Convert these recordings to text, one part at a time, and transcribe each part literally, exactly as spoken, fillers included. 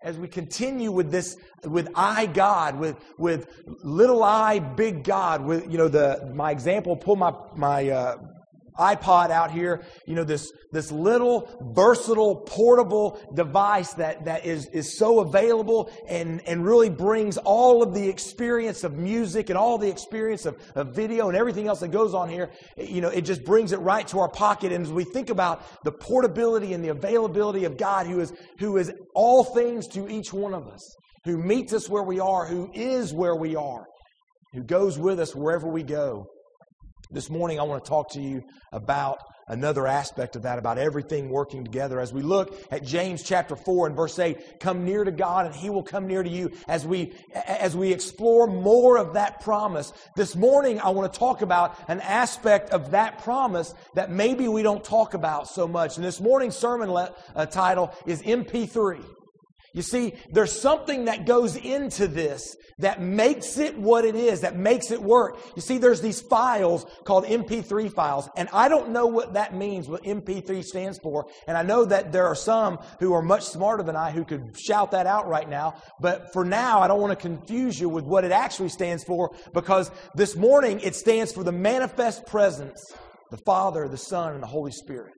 as we continue with this, with I God, with with little I, big God, with, you know, the my example, pull my my uh, iPod out here, you know, this this little versatile portable device that that is is so available and and really brings all of the experience of music and all the experience of, of video and everything else that goes on here. You know, it just brings it right to our pocket. And as we think about the portability and the availability of God, who is who is all things to each one of us, who meets us where we are, who is where we are, who goes with us wherever we go. This morning, I want to talk to you about another aspect of that, about everything working together. As we look at James chapter four and verse eight, come near to God and He will come near to you. As we, as we explore more of that promise, this morning, I want to talk about an aspect of that promise that maybe we don't talk about so much. And this morning's sermon le- uh, title is M P three. You see, there's something that goes into this that makes it what it is, that makes it work. You see, there's these files called M P three files, and I don't know what that means, what M P three stands for, and I know that there are some who are much smarter than I who could shout that out right now, but for now, I don't want to confuse you with what it actually stands for, because this morning, it stands for the manifest presence, the Father, the Son, and the Holy Spirit.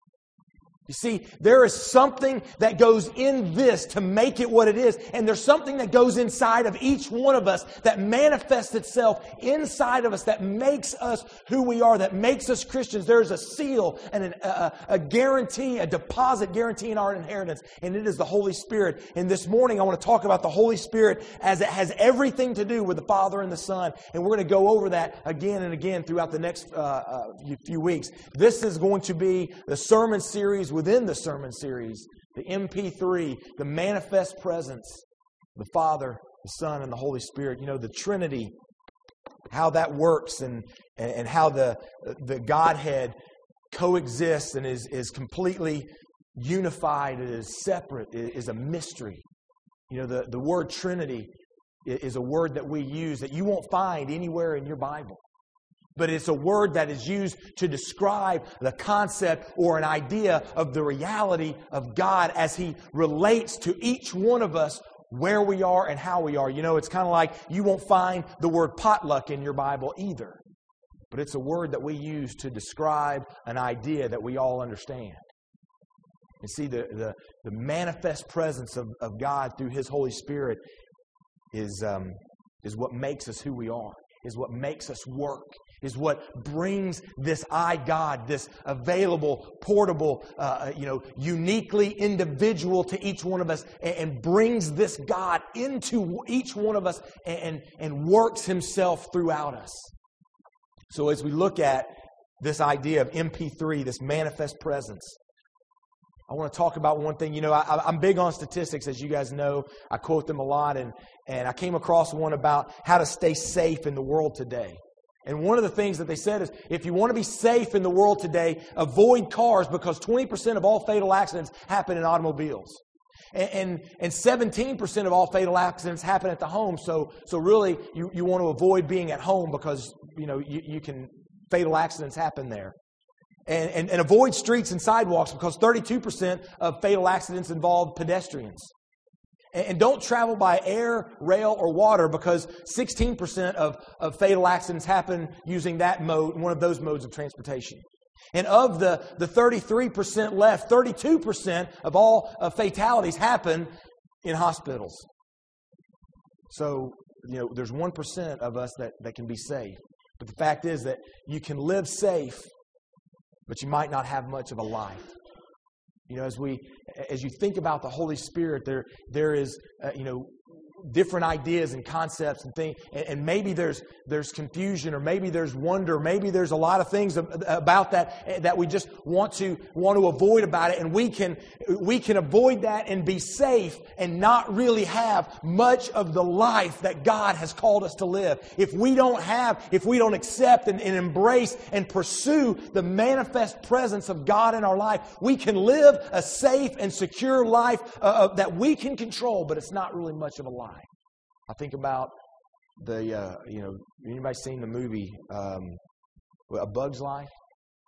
You see, there is something that goes in this to make it what it is. And there's something that goes inside of each one of us that manifests itself inside of us, that makes us who we are, that makes us Christians. There's a seal and an, a, a guarantee, a deposit guaranteeing our inheritance. And it is the Holy Spirit. And this morning, I want to talk about the Holy Spirit as it has everything to do with the Father and the Son. And we're going to go over that again and again throughout the next uh, uh, few weeks. This is going to be the sermon series within the sermon series, the M P three, the manifest presence, the Father, the Son, and the Holy Spirit. You know, the Trinity, how that works and, and how the, the Godhead coexists and is, is completely unified, it is separate, it is a mystery. You know, the, the word Trinity is a word that we use that you won't find anywhere in your Bible. But it's a word that is used to describe the concept or an idea of the reality of God as He relates to each one of us where we are and how we are. You know, it's kind of like you won't find the word potluck in your Bible either. But it's a word that we use to describe an idea that we all understand. And see, the, the, the manifest presence of, of God through His Holy Spirit is, um, is what makes us who we are, is what makes us work, is what brings this I God, this available, portable, uh, you know, uniquely individual to each one of us, and, and brings this God into each one of us and, and works Himself throughout us. So as we look at this idea of M P three, this manifest presence, I want to talk about one thing. You know, I, I'm big on statistics, as you guys know. I quote them a lot, and, and I came across one about how to stay safe in the world today. And one of the things that they said is, if you want to be safe in the world today, avoid cars, because twenty percent of all fatal accidents happen in automobiles. And, and, and seventeen percent of all fatal accidents happen at the home. So, so really, you, you want to avoid being at home because, you know, you, you can, fatal accidents happen there. And, and, and avoid streets and sidewalks, because thirty-two percent of fatal accidents involve pedestrians. And, and don't travel by air, rail, or water, because sixteen percent of, of fatal accidents happen using that mode, one of those modes of transportation. And of the, the thirty-three percent left, thirty-two percent of all uh, fatalities happen in hospitals. So, you know, there's one percent of us that, that can be safe. But the fact is that you can live safe, but you might not have much of a life. You know, as we, as you think about the Holy Spirit, there, there is, uh, you know, different ideas and concepts and things, and, and maybe there's there's confusion, or maybe there's wonder, maybe there's a lot of things about that that we just want to want to avoid about it, and we can we can avoid that and be safe and not really have much of the life that God has called us to live. If we don't have, if we don't accept and, and embrace and pursue the manifest presence of God in our life, we can live a safe and secure life uh, that we can control, but it's not really much of a life. I think about the, uh, you know, anybody seen the movie um, A Bug's Life?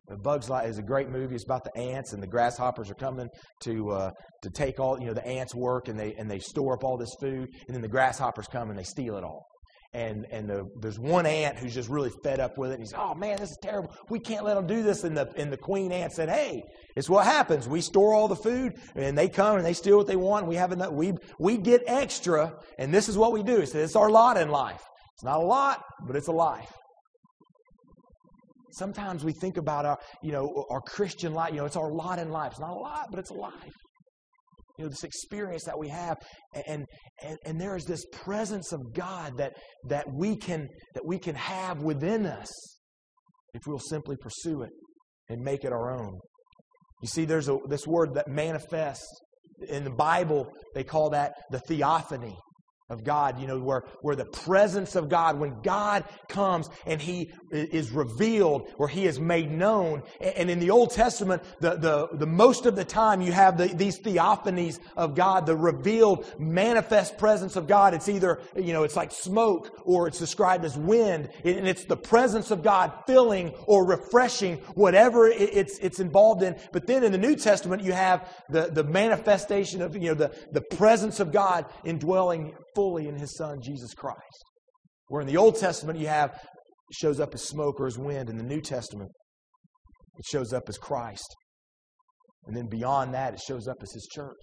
Bug's Life is a great movie. It's about the ants, and the grasshoppers are coming to uh, to take all, you know, the ants' work, and they and they store up all this food, and then the grasshoppers come and they steal it all. And and the, there's one ant who's just really fed up with it. And he's, oh man, this is terrible. We can't let them do this. And the and the queen ant said, hey, it's what happens. We store all the food, and they come and they steal what they want. And we have enough. We we get extra, and this is what we do. He said, it's our lot in life. It's not a lot, but it's a life. Sometimes we think about our, you know, our Christian life. You know, it's our lot in life. It's not a lot, but it's a life. You know, this experience that we have, and and, and there is this presence of God that that we can that we can have within us if we'll simply pursue it and make it our own. You see, there's a this word that manifests in the Bible. They call that the theophany of God, you know, where, where the presence of God, when God comes and He is revealed, or He is made known. And in the Old Testament, the, the, the most of the time you have the, these theophanies of God, the revealed, manifest presence of God. It's either, you know, it's like smoke, or it's described as wind, and it's the presence of God filling or refreshing whatever it's, it's involved in. But then in the New Testament, you have the, the manifestation of, you know, the, the presence of God indwelling fully in His Son, Jesus Christ. Where in the Old Testament you have, it shows up as smoke or as wind. In the New Testament, it shows up as Christ. And then beyond that, it shows up as His church.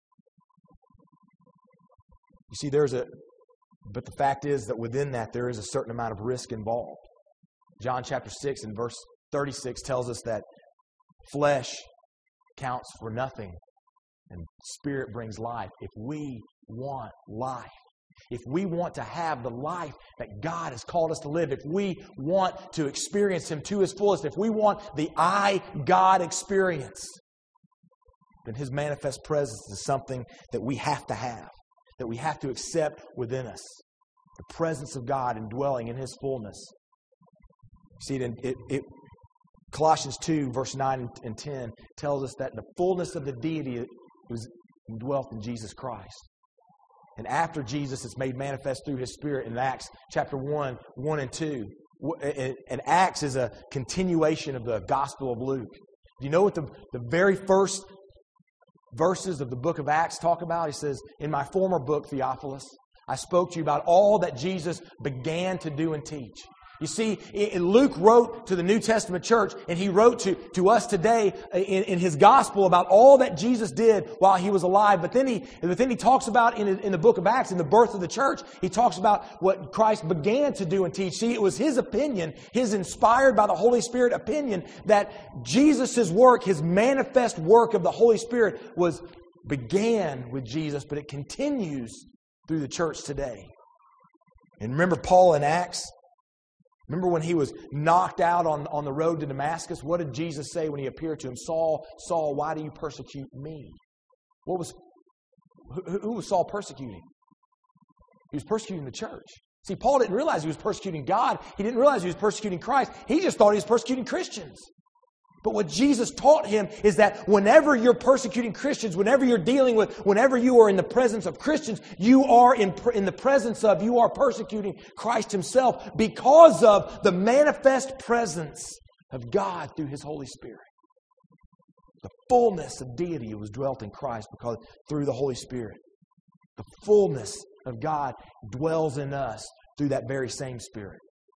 You see, there's a, but the fact is that within that, there is a certain amount of risk involved. John chapter six and verse thirty-six tells us that flesh counts for nothing, and Spirit brings life. If we want life, if we want to have the life that God has called us to live, if we want to experience Him to His fullest, if we want the I, God experience, then His manifest presence is something that we have to have, that we have to accept within us. The presence of God indwelling in His fullness. See, it, it, it Colossians two, verse nine and ten tells us that the fullness of the deity was indwelt in Jesus Christ. And after Jesus is made manifest through His Spirit in Acts chapter one, one and two. And Acts is a continuation of the Gospel of Luke. Do you know what the, the very first verses of the book of Acts talk about? He says, in my former book, Theophilus, I spoke to you about all that Jesus began to do and teach. You see, Luke wrote to the New Testament church, and he wrote to, to us today in, in his gospel about all that Jesus did while He was alive. But then he, but then he talks about in, in the book of Acts, in the birth of the church, he talks about what Christ began to do and teach. See, it was his opinion, his inspired by the Holy Spirit opinion, that Jesus' work, His manifest work of the Holy Spirit, was began with Jesus, but it continues through the church today. And remember Paul in Acts? Remember when he was knocked out on, on the road to Damascus? What did Jesus say when He appeared to him? Saul, Saul, why do you persecute me? What was who, who was Saul persecuting? He was persecuting the church. See, Paul didn't realize he was persecuting God. He didn't realize he was persecuting Christ. He just thought he was persecuting Christians. But what Jesus taught him is that whenever you're persecuting Christians, whenever you're dealing with, whenever you are in the presence of Christians, you are in, in the presence of, you are persecuting Christ Himself because of the manifest presence of God through His Holy Spirit. The fullness of deity was dwelt in Christ because through the Holy Spirit. The fullness of God dwells in us through that very same Spirit.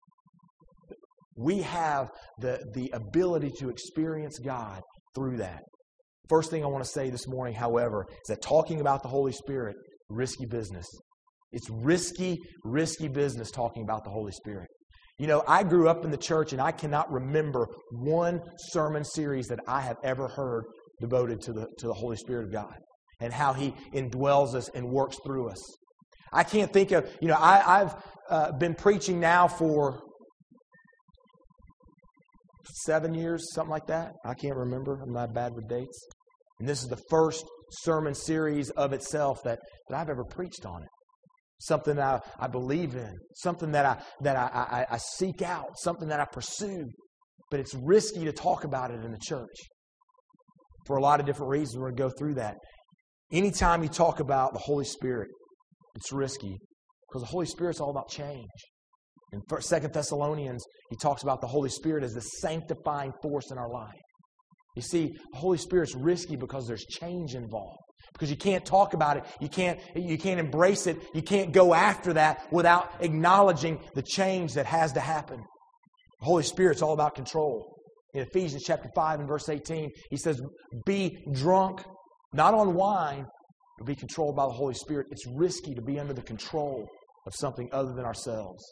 We have the, the ability to experience God through that. First thing I want to say this morning, however, is that talking about the Holy Spirit, risky business. It's risky, risky business talking about the Holy Spirit. You know, I grew up in the church, and I cannot remember one sermon series that I have ever heard devoted to the, to the Holy Spirit of God and how He indwells us and works through us. I can't think of, you know, I, I've uh, been preaching now for seven years, something like that. I can't remember. I'm not bad with dates. And this is the first sermon series of itself that, that I've ever preached on it. Something that I, I believe in. Something that I that I, I, I seek out. Something that I pursue. But it's risky to talk about it in the church. For a lot of different reasons. We're going to go through that. Anytime you talk about the Holy Spirit, it's risky. Because the Holy Spirit's all about change. In Second Thessalonians, he talks about the Holy Spirit as the sanctifying force in our life. You see, the Holy Spirit's risky because there's change involved. Because you can't talk about it, you can't, you can't embrace it, you can't go after that without acknowledging the change that has to happen. The Holy Spirit's all about control. In Ephesians chapter five and verse eighteen, he says, be drunk, not on wine, but be controlled by the Holy Spirit. It's risky to be under the control of something other than ourselves.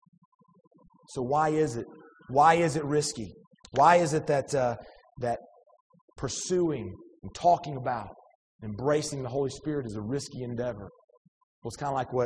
So why is it? Why is it risky? Why is it that uh, that pursuing and talking about, embracing the Holy Spirit is a risky endeavor? Well, it's kind of like what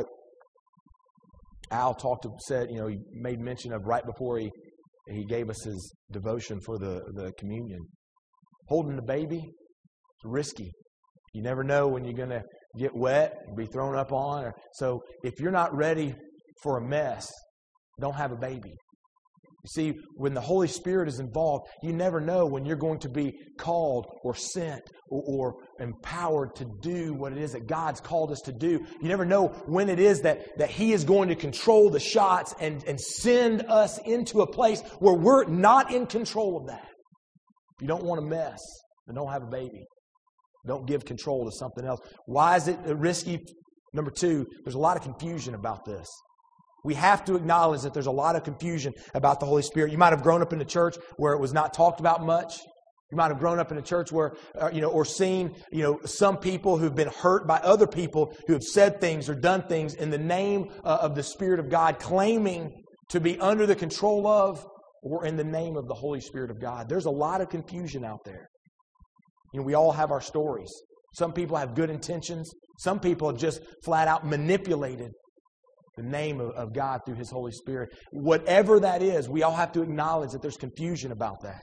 Al talked to, said, you know, he made mention of right before he, he gave us his devotion for the, the communion. Holding the baby, it's risky. You never know when you're going to get wet and be thrown up on. Or, so if you're not ready for a mess, don't have a baby. You see, when the Holy Spirit is involved, you never know when you're going to be called or sent or, or empowered to do what it is that God's called us to do. You never know when it is that, that He is going to control the shots and, and send us into a place where we're not in control of that. If you don't want to mess, then don't have a baby. Don't give control to something else. Why is it risky? Number two, there's a lot of confusion about this. We have to acknowledge that there's a lot of confusion about the Holy Spirit. You might have grown up in a church where it was not talked about much. You might have grown up in a church where, uh, you know, or seen, you know, some people who've been hurt by other people who have said things or done things in the name uh, of the Spirit of God, claiming to be under the control of or in the name of the Holy Spirit of God. There's a lot of confusion out there. You know, we all have our stories. Some people have good intentions. Some people have just flat out manipulated the name of, of God through His Holy Spirit. Whatever that is, we all have to acknowledge that there's confusion about that.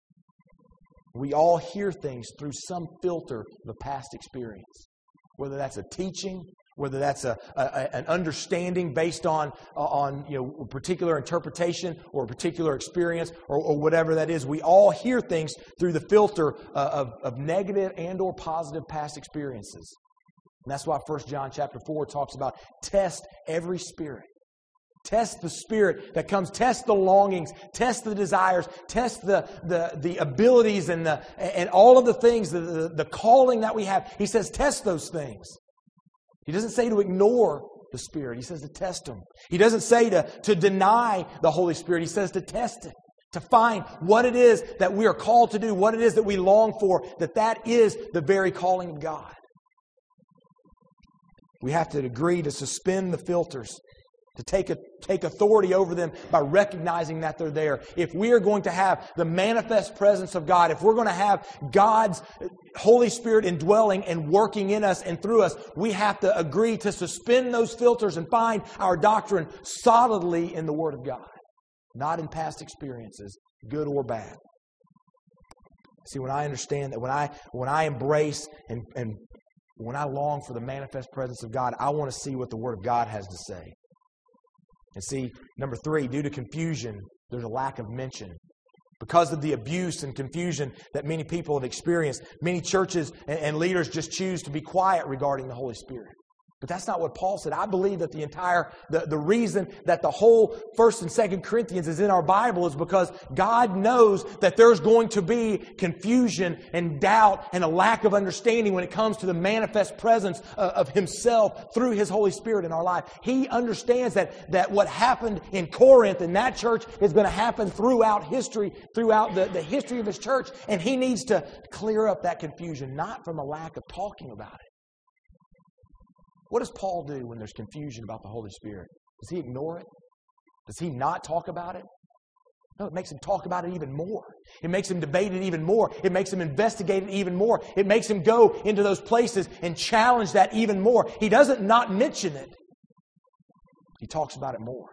We all hear things through some filter of a past experience. Whether that's a teaching, whether that's a, a an understanding based on on you know a particular interpretation or a particular experience or, or whatever that is. We all hear things through the filter uh, of, of negative and or positive past experiences. And that's why First John chapter four talks about test every spirit. Test the spirit that comes. Test the longings. Test the desires. Test the the, the abilities and the and all of the things, the, the, the calling that we have. He says test those things. He doesn't say to ignore the Spirit. He says to test them. He doesn't say to, to deny the Holy Spirit. He says to test it. To find what it is that we are called to do. What it is that we long for. That that is the very calling of God. We have to agree to suspend the filters, to take a, take authority over them by recognizing that they're there. If we are going to have the manifest presence of God, if we're going to have God's Holy Spirit indwelling and working in us and through us, we have to agree to suspend those filters and find our doctrine solidly in the Word of God, not in past experiences, good or bad. See, when I understand that, when I when I embrace and, and when I long for the manifest presence of God, I want to see what the Word of God has to say. And see, number three, due to confusion, there's a lack of mention. Because of the abuse and confusion that many people have experienced, many churches and, and leaders just choose to be quiet regarding the Holy Spirit. But that's not what Paul said. I believe that the entire, the, the reason that the whole First and Second Corinthians is in our Bible is because God knows that there's going to be confusion and doubt and a lack of understanding when it comes to the manifest presence of, of Himself through His Holy Spirit in our life. He understands that, that what happened in Corinth in that church is going to happen throughout history, throughout the, the history of His church. And He needs to clear up that confusion, not from a lack of talking about it. What does Paul do when there's confusion about the Holy Spirit? Does he ignore it? Does he not talk about it? No, it makes him talk about it even more. It makes him debate it even more. It makes him investigate it even more. It makes him go into those places and challenge that even more. He doesn't not mention it. He talks about it more.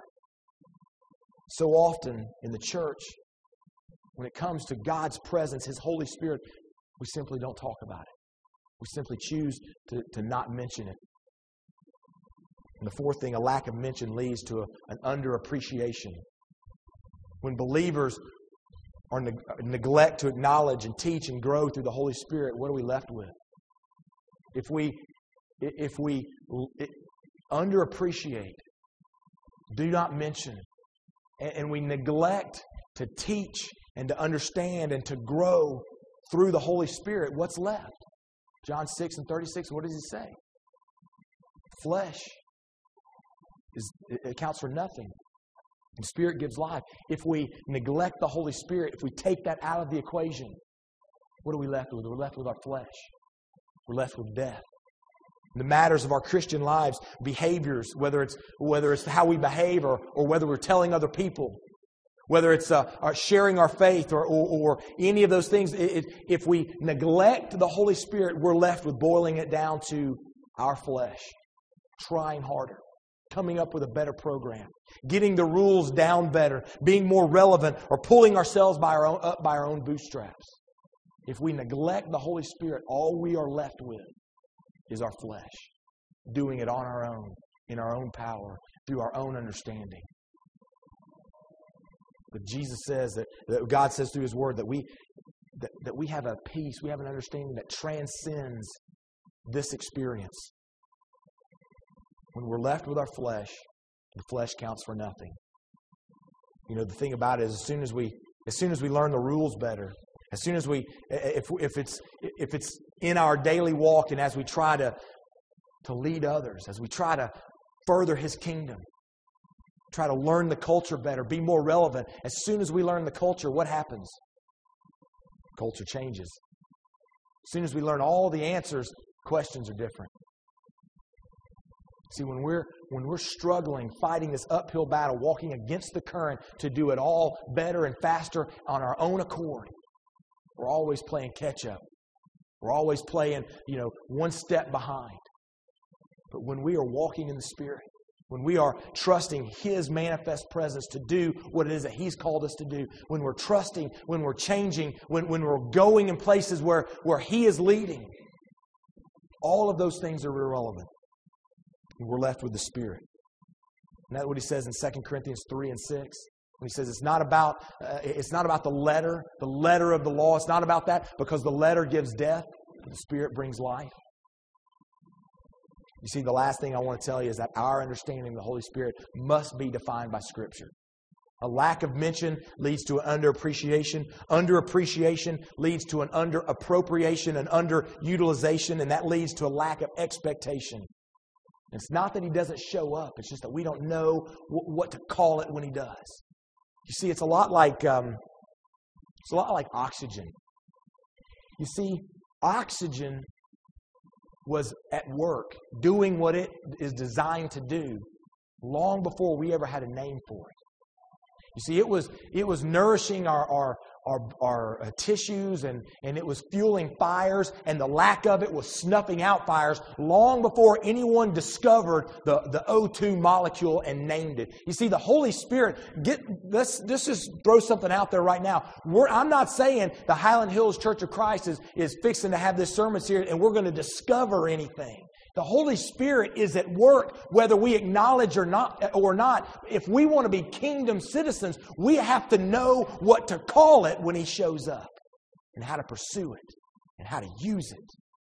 So often in the church, when it comes to God's presence, His Holy Spirit, we simply don't talk about it. We simply choose to, to not mention it. And the fourth thing, a lack of mention leads to a, an underappreciation. When believers are neg- neglect to acknowledge and teach and grow through the Holy Spirit, what are we left with? If we, if we underappreciate, do not mention and, and we neglect to teach and to understand and to grow through the Holy Spirit, what's left? John six and thirty-six, what does he say? Flesh is, it accounts for nothing. The Spirit gives life. If we neglect the Holy Spirit, if we take that out of the equation, what are we left with? We're left with our flesh. We're left with death. The matters of our Christian lives, behaviors, whether it's whether it's how we behave or, or whether we're telling other people, whether it's uh, our sharing our faith or, or, or any of those things, it, it, if we neglect the Holy Spirit, we're left with boiling it down to our flesh, trying harder, coming up with a better program, getting the rules down better, being more relevant, or pulling ourselves by our own, up by our own bootstraps. If we neglect the Holy Spirit, all we are left with is our flesh, doing it on our own, in our own power, through our own understanding. But Jesus says that, that God says through His Word that we that, that we have a peace, we have an understanding that transcends this experience. When we're left with our flesh, the flesh counts for nothing. You know, the thing about it is, as soon as we as soon as we learn the rules better, as soon as we if if it's if it's in our daily walk, and as we try to to lead others, as we try to further His kingdom, try to learn the culture better, be more relevant. As soon as we learn the culture, what happens? Culture changes. As soon as we learn all the answers, questions are different. See, when we're when we're struggling, fighting this uphill battle, walking against the current to do it all better and faster on our own accord, we're always playing catch up. We're always playing, you know, one step behind. But when we are walking in the Spirit, when we are trusting His manifest presence to do what it is that He's called us to do, when we're trusting, when we're changing, when, when we're going in places where, where He is leading, all of those things are irrelevant. And we're left with the Spirit. And that's what he says in Second Corinthians three and six. When he says it's not about uh, it's not about the letter, the letter of the law. It's not about that, because the letter gives death, but the Spirit brings life. You see, the last thing I want to tell you is that our understanding of the Holy Spirit must be defined by Scripture. A lack of mention leads to an underappreciation. Underappreciation leads to an underappropriation, an underutilization, and that leads to a lack of expectation. It's not that He doesn't show up. It's just that we don't know w- what to call it when He does. You see, it's a lot like um, it's a lot like oxygen. You see, oxygen was at work doing what it is designed to do long before we ever had a name for it. You see, it was it was nourishing our our our, our uh, tissues, and, and it was fueling fires, and the lack of it was snuffing out fires long before anyone discovered the, the O two molecule and named it. You see, the Holy Spirit, get let's, let's just throw something out there right now. We're, I'm not saying the Highland Hills Church of Christ is, is fixing to have this sermon series and we're going to discover anything. The Holy Spirit is at work whether we acknowledge or not, or not. If we want to be kingdom citizens, we have to know what to call it when He shows up, and how to pursue it, and how to use it.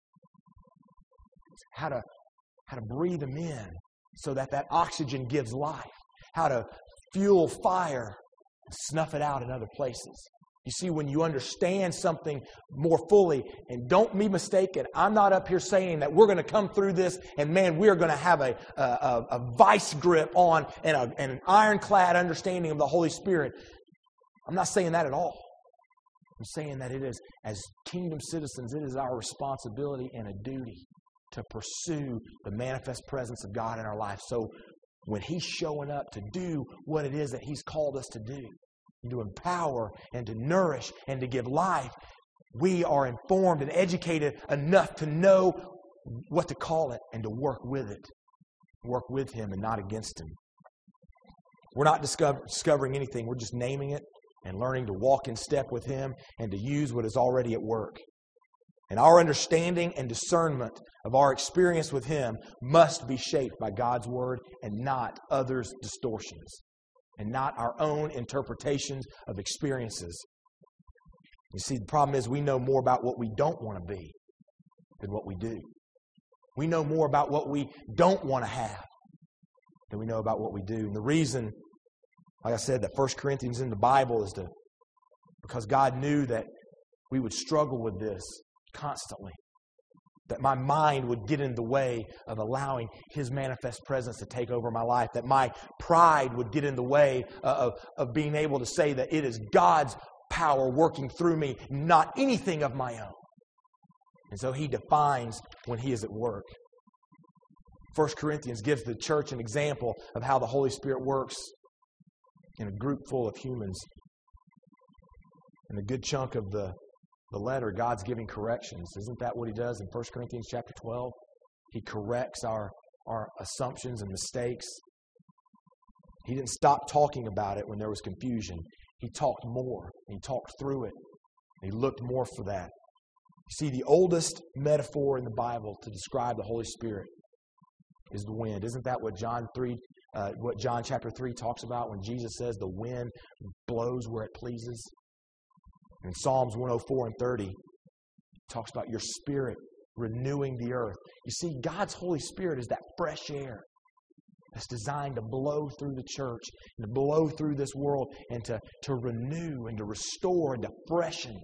How to, how to breathe Him in so that that oxygen gives life. How to fuel fire and snuff it out in other places. You see, when you understand something more fully, and don't be mistaken, I'm not up here saying that we're going to come through this and, man, we're going to have a, a, a vice grip on and, a, and an ironclad understanding of the Holy Spirit. I'm not saying that at all. I'm saying that it is, as kingdom citizens, it is our responsibility and a duty to pursue the manifest presence of God in our life. So when He's showing up to do what it is that He's called us to do, to empower and to nourish and to give life, we are informed and educated enough to know what to call it and to work with it. Work with Him and not against Him. We're not discover, discovering anything. We're just naming it and learning to walk in step with Him and to use what is already at work. And our understanding and discernment of our experience with Him must be shaped by God's Word and not others' distortions, and not our own interpretations of experiences. You see, the problem is we know more about what we don't want to be than what we do. We know more about what we don't want to have than we know about what we do. And the reason Like I said, that First Corinthians in the Bible is to, because God knew that we would struggle with this constantly. That my mind would get in the way of allowing His manifest presence to take over my life. That my pride would get in the way of, of being able to say that it is God's power working through me, not anything of my own. And so He defines when He is at work. First Corinthians gives the church an example of how the Holy Spirit works in a group full of humans. And a good chunk of the The letter, God's giving corrections. Isn't that what He does in First Corinthians chapter twelve? He corrects our, our assumptions and mistakes. He didn't stop talking about it when there was confusion. He talked more. He talked through it. He looked more for that. You see, the oldest metaphor in the Bible to describe the Holy Spirit is the wind. Isn't that what John three, uh, what John chapter three talks about when Jesus says the wind blows where it pleases? In Psalms one oh four and thirty, it talks about your spirit renewing the earth. You see, God's Holy Spirit is that fresh air that's designed to blow through the church and to blow through this world and to, to renew and to restore and to freshen.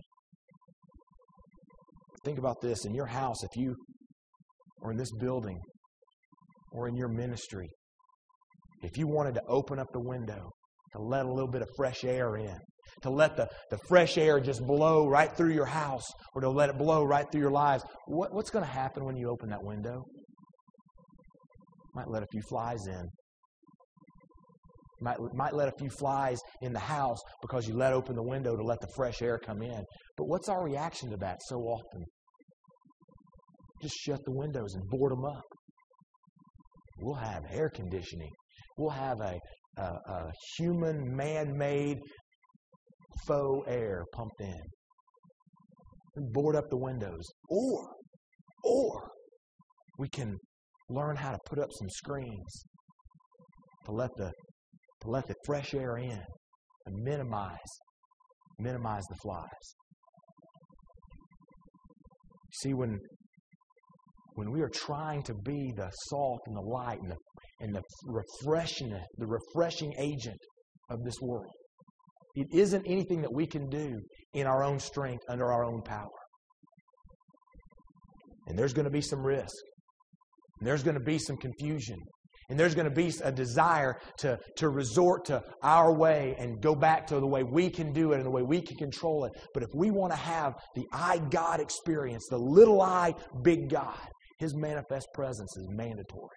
Think about this. In your house, if you, or in this building, or in your ministry, if you wanted to open up the window to let a little bit of fresh air in, to let the, the fresh air just blow right through your house, or to let it blow right through your lives, what, what's going to happen when you open that window? Might let a few flies in. Might, might let a few flies in the house because you let open the window to let the fresh air come in. But what's our reaction to that so often? Just shut the windows and board them up. We'll have air conditioning. We'll have a, a, a human, man-made faux air pumped in. And board up the windows. Or, or we can learn how to put up some screens to let the to let the fresh air in and minimize minimize the flies. See, when when we are trying to be the salt and the light and the and the refreshing the refreshing agent of this world, it isn't anything that we can do in our own strength, under our own power. And there's going to be some risk. And there's going to be some confusion. And there's going to be a desire to, to resort to our way and go back to the way we can do it and the way we can control it. But if we want to have the I God experience, the little I, big God, His manifest presence is mandatory.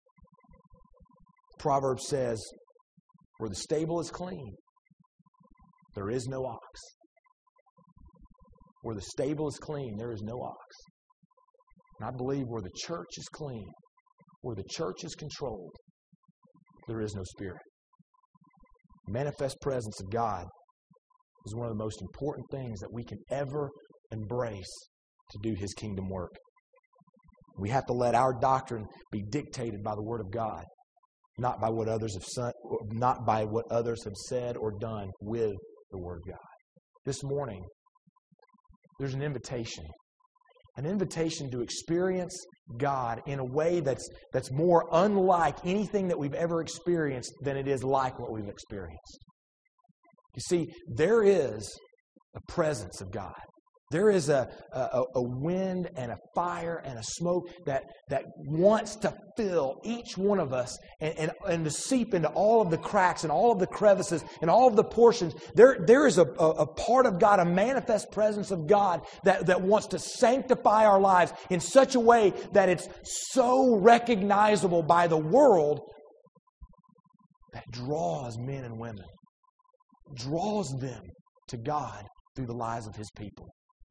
Proverbs says, where the stable is clean, there is no ox. Where the stable is clean, there is no ox. And I believe where the church is clean, where the church is controlled, there is no spirit. The manifest presence of God is one of the most important things that we can ever embrace to do His kingdom work. We have to let our doctrine be dictated by the Word of God, not by what others have said, not by what others have said or done with the Word of God. This morning, there's an invitation. An invitation to experience God in a way that's, that's more unlike anything that we've ever experienced than it is like what we've experienced. You see, there is a presence of God. There is a, a, a wind and a fire and a smoke that, that wants to fill each one of us and, and, and to seep into all of the cracks and all of the crevices and all of the portions. There, there is a, a, a part of God, a manifest presence of God that, that wants to sanctify our lives in such a way that it's so recognizable by the world that draws men and women, draws them to God through the lives of His people.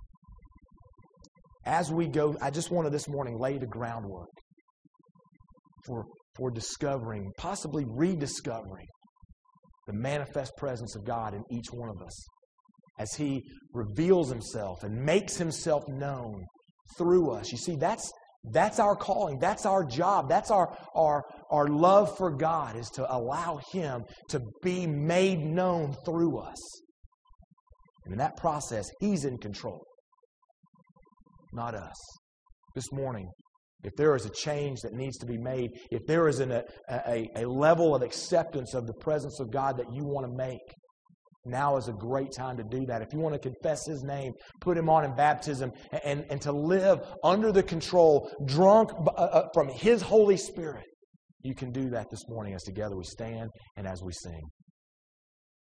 As we go, I just want to this morning lay the groundwork for, for discovering, possibly rediscovering, the manifest presence of God in each one of us as He reveals Himself and makes Himself known through us. You see, that's that's our calling. That's our job. That's our, our, our love for God, is to allow Him to be made known through us. And in that process, He's in control, not us. This morning, if there is a change that needs to be made, if there is an, a, a, a level of acceptance of the presence of God that you want to make, now is a great time to do that. If you want to confess His name, put Him on in baptism, and, and to live under the control, drunk uh, from His Holy Spirit, you can do that this morning as together we stand and as we sing.